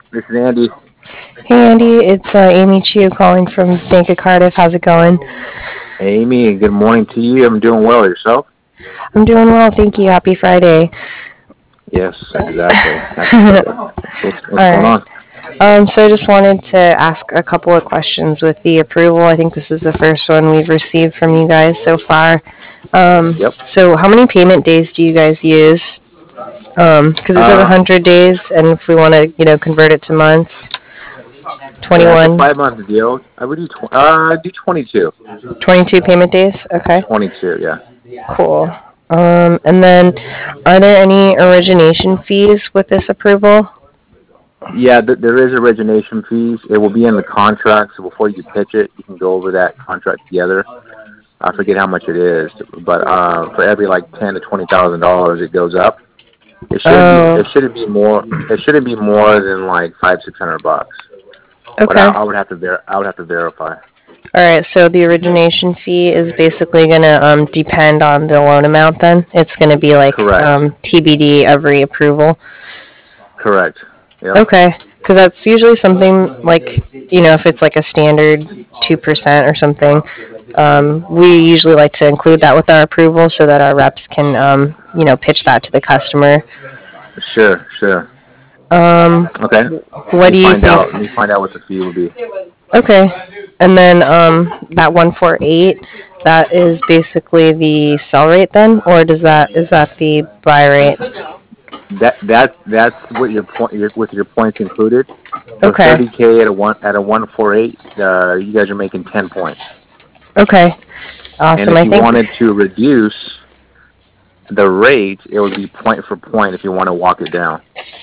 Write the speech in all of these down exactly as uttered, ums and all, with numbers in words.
This is Andy. Hey Andy, it's uh, Amy Chu calling from Bank of Cardiff. How's it going? Amy, good morning to you. I'm doing well. Yourself? I'm doing well, thank you. Happy Friday. Yes, exactly. Happy Friday. What's, what's All going right. on? Um, so I just wanted to ask a couple of questions with the approval. I think this is the first one we've received from you guys so far. Um, Yep. so how many payment days do you guys use? Um, because it says Uh, one hundred days, and if we want to, you know, convert it to months, yeah, it's a twenty-one, five month deal. I would do tw- uh, do twenty-two. twenty-two payment days. Okay. twenty-two, yeah. Cool. Um, and then, are there any origination fees with this approval? Yeah, th- there is origination fees. It will be in the contract, so before you pitch it, you can go over that contract together. I forget how much it is, but uh, for every like ten to twenty thousand dollars, it goes up. It shouldn't be. It Oh, shouldn't be more. It shouldn't be more than like five six hundred bucks. But I, okay. I would have to ver- I would have to verify. All right. So the origination fee is basically going to um, depend on the loan amount. Then it's going to be like Correct. um, T B D every approval. Correct. Yep. Okay. Because that's usually something like, you know, if it's like a standard two percent or something, um, we usually like to include that with our approval so that our reps can, um, you know, pitch that to the customer. Sure. Sure. Um, Okay. Let what me do you find think? out. Let me find out what the fee will be. Okay. And then um, that one four eight, that is basically the sell rate then, or does that is that the buy rate? That that that's what your point your, with your points included. So Okay. thirty k at a one at a one four eight. Uh, you guys are making ten points. Okay. And Awesome. if I you think. wanted to reduce the rate, it would be point for point. If you want to walk it down,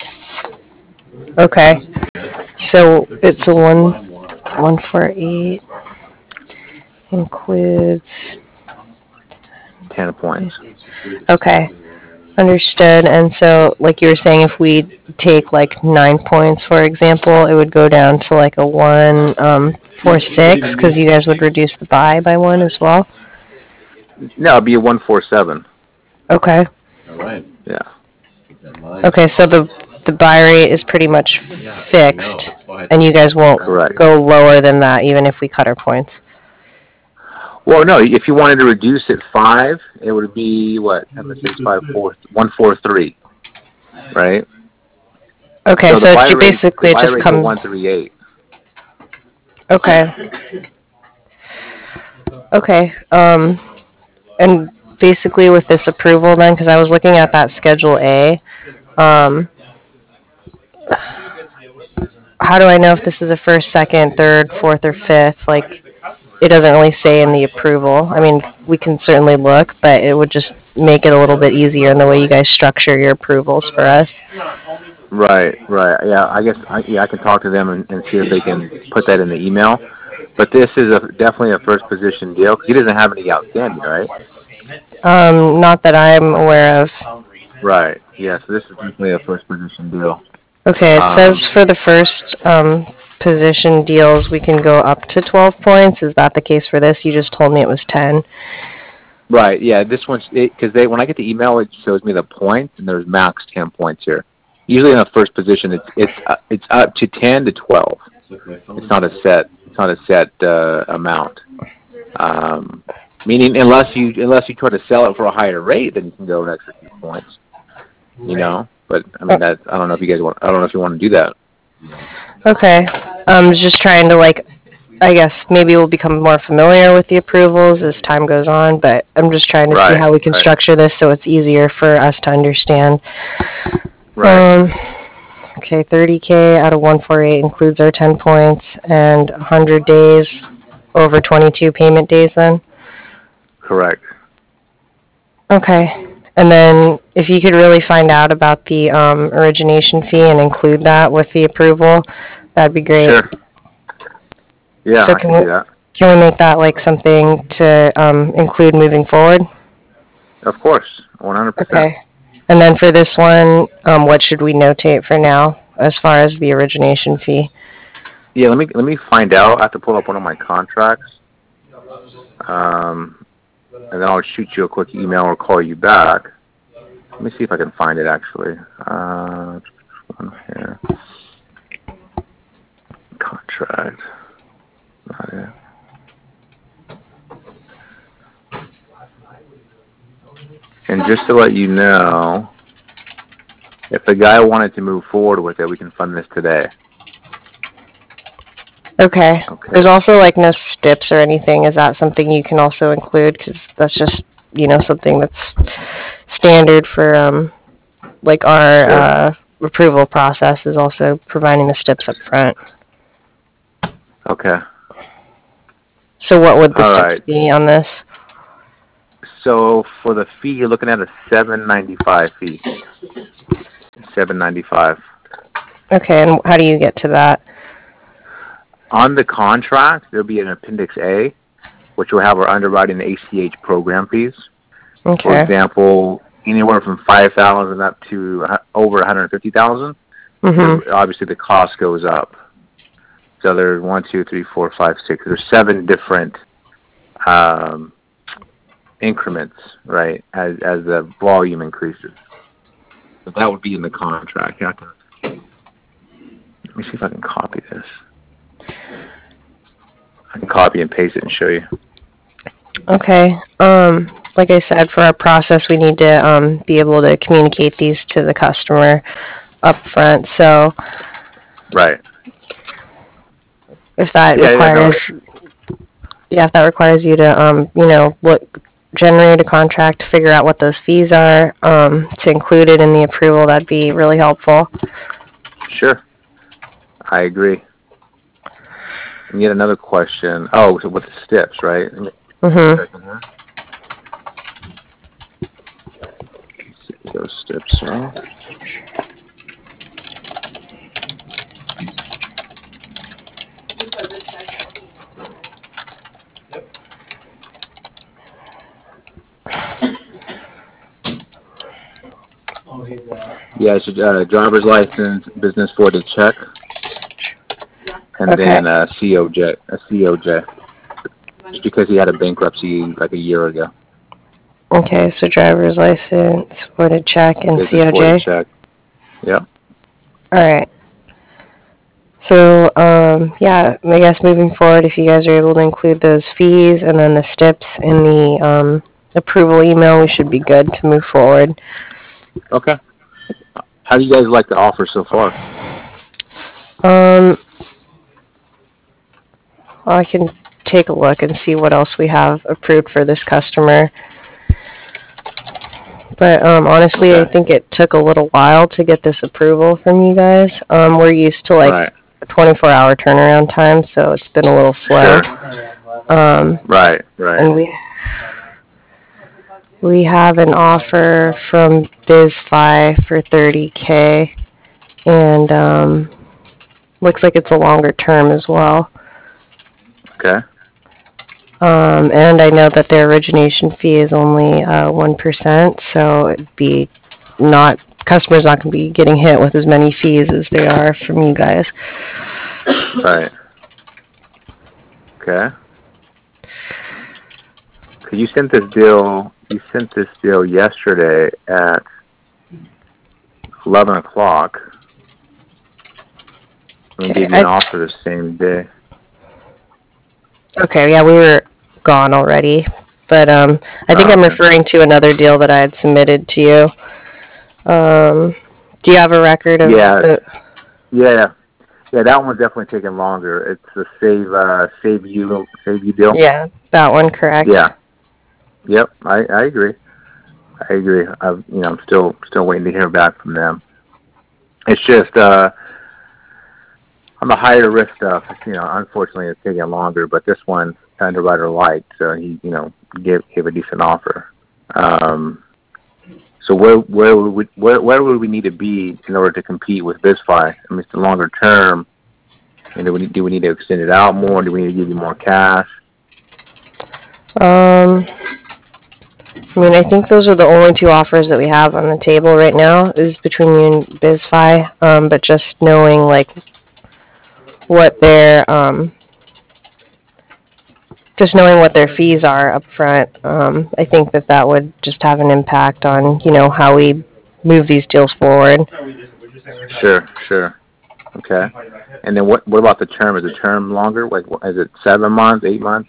Okay. So it's a one one four eight includes. ten points. Okay. Understood. And so, like you were saying, if we take like nine points, for example, it would go down to like a one um, four six because you guys would reduce the buy by one as well. No, it'd be a one four seven. Okay. Yeah. Okay. So the the buy rate is pretty much fixed, and you guys won't Correct. go lower than that, even if we cut our points. Well, no. If you wanted to reduce it five, it would be what? Ten to six, five, four, one, four, three. Right. Okay. So the So it's buy ju- rate, the basically it buy just rate's a one comes. three eight. Okay. Okay. Um, and basically with this approval then, because I was looking at that Schedule A, um, how do I know if this is a first, second, third, fourth, or fifth? Like, it doesn't really say in the approval. I mean, we can certainly look, but it would just make it a little bit easier in the way you guys structure your approvals for us. Right, right. Yeah, I guess I, yeah, I can talk to them and, and see if they can put that in the email. But this is a definitely a first position deal because he doesn't have any outstanding, right? Um, not that I'm aware of. Right. Yeah. So this is definitely a first position deal. Okay, it Um, says for the first um, position deals, we can go up to twelve points. Is that the case for this? You just told me it was ten. right. Yeah. This one's because they when I get the email, it shows me the points and there's max ten points here. Usually in a first position, it's it's uh, it's up to ten to twelve. It's not a set. It's not a set uh, amount. Um, meaning unless you unless you try to sell it for a higher rate, then you can go an extra few points. You know. But I mean that I don't know if you guys want. I don't know if you want to do that. Okay. I'm just trying to like, I guess maybe we'll become more familiar with the approvals as time goes on, but I'm just trying to see Right. how we can Right. structure this so it's easier for us to understand. Right. Um, okay, thirty K out of one forty-eight includes our ten points and one hundred days over twenty-two payment days then. Correct. Okay. And then if you could really find out about the um, origination fee and include that with the approval, that'd be great. Sure. Yeah, So I can can do we that. can we make that like something to um, include moving forward? Of course, one hundred percent. Okay. And then for this one, um, what should we notate for now as far as the origination fee? Yeah, let me let me find out. I have to pull up one of my contracts, um, and then I'll shoot you a quick email or call you back. Let me see if I can find it actually. Uh, one here. contract. Not it. And just to let you know, if the guy wanted to move forward with it, we can fund this today. Okay. Okay. There's also like no steps or anything. Is that something you can also include? Because that's just, you know, something that's standard for um, like our Sure. uh, approval process is also providing the steps up front. Okay. So what would the All steps right. be on this? So for the fee, you're looking at a seven ninety-five fee. seven ninety-five. Okay, and how do you get to that? On the contract, there'll be an Appendix A, which will have our underwriting A C H program fees. Okay. For example, anywhere from five thousand up to over one hundred fifty thousand. Mm-hmm. Obviously, the cost goes up. So there's one, two, three, four, five, six. There's seven different um, increments, right, as as the volume increases. So that would be in the contract. You have to, let me see if I can copy this. I can copy and paste it and show you. Okay. Um, like I said, for our process, we need to um, be able to communicate these to the customer up front. So Right. if that Yeah, yeah, no. requires, yeah, if that requires you to, um, you know, look, generate a contract, figure out what those fees are, um, to include it in the approval, that'd be really helpful. Sure. I agree. And yet another question. Oh, so with the steps, right? Mm-hmm. Those steps, right? Yeah, it's a uh, driver's license, business voided check, and Okay. then a C O J, a C O J. Just because he had a bankruptcy like a year ago. Okay, so driver's license, voided check, and Business C O J. voided check. Yep. All right. So, um, yeah, I guess moving forward, if you guys are able to include those fees and then the steps in the um, approval email, we should be good to move forward. Okay. How do you guys like the offer so far? Um, well, I can take a look and see what else we have approved for this customer. But um, honestly, Okay. I think it took a little while to get this approval from you guys. Um, we're used to like Right. a twenty-four hour turnaround time, so it's been a little slow. Sure. Um, Right, right. and we we have an offer from BizFi for thirty K, and um, looks like it's a longer term as well. Okay. Um, and I know that their origination fee is only uh, one percent, so it'd be not, customers not going to be getting hit with as many fees as they are from you guys. Right. Okay. Cause you sent this deal, you sent this deal yesterday at eleven o'clock. We Okay, gave you an I- offer the same day. Okay, yeah, we were gone already, but um, I think Oh, I'm okay. referring to another deal that I had submitted to you. Um, do you have a record of Yeah. the? Yeah. Yeah, that one's definitely taking longer. It's the save, uh, save you, save you deal. Yeah, that one, correct? Yeah. Yep. I, I agree. I agree. I've, you know, I'm still, still waiting to hear back from them. It's just, uh, on the higher risk stuff, you know, unfortunately it's taking longer, but this one the underwriter liked, so he, you know, gave, gave a decent offer. Um, so where, where would we, where, where would we need to be in order to compete with BizFi? I mean, it's the longer term. And do we, do we need to extend it out more? Do we need to give you more cash? Um, I mean, I think those are the only two offers that we have on the table right now is between you and BizFi. Um, but just knowing like what their um, just knowing what their fees are up front, um, I think that that would just have an impact on, you know, how we move these deals forward. Sure, sure. Okay. And then what? What about the term? Is the term longer? Like, is it seven months, eight months?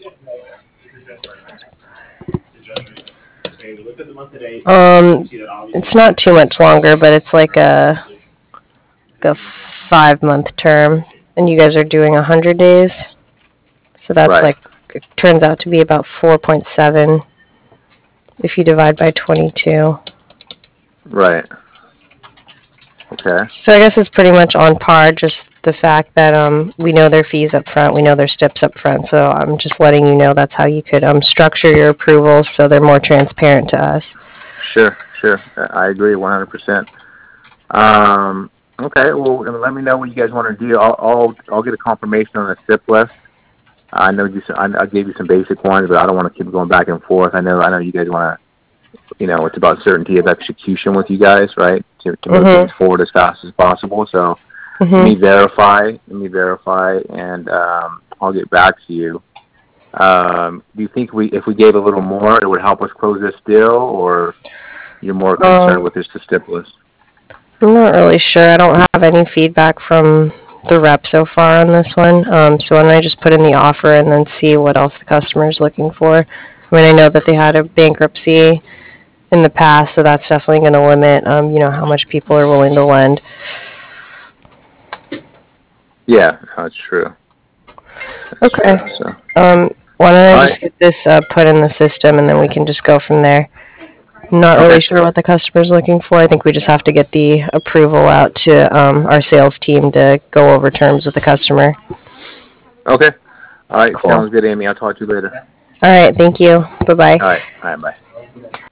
Um, it's not too much longer, but it's like a, like a five month term, and you guys are doing a hundred days, so that's Right. like it turns out to be about four point seven if you divide by twenty-two. Right. Okay. So I guess it's pretty much on par. Just the fact that um we know their fees up front, we know their steps up front. So I'm just letting you know that's how you could um structure your approvals so they're more transparent to us. Sure. Sure. I agree one hundred percent. Um. Okay. Well, let me know what you guys want to do. I'll I'll, I'll get a confirmation on the S I P list. I know you. I, I gave you some basic ones, but I don't want to keep going back and forth. I know. I know you guys want to. You know, it's about certainty of execution with you guys, right? To, to move Mhm. things forward as fast as possible. So Mhm. let me verify. Let me verify, and um, I'll get back to you. Um, do you think we, if we gave a little more, it would help us close this deal, or you're more concerned Um, with this S I P list? I'm not really sure. I don't have any feedback from the rep so far on this one. Um, so why don't I just put in the offer and then see what else the customer is looking for? I mean, I know that they had a bankruptcy in the past, so that's definitely going to limit, um, you know, how much people are willing to lend. Yeah, that's true. That's Okay. true, so. Um, why don't I All just right. get this uh, put in the system and then we can just go from there. I'm not really Okay. sure what the customer's looking for. I think we just have to get the approval out to um, our sales team to go over terms with the customer. Okay. All right. Cool. Sounds good, Amy. I'll talk to you later. All right. Thank you. Bye bye. All right. All right. Bye.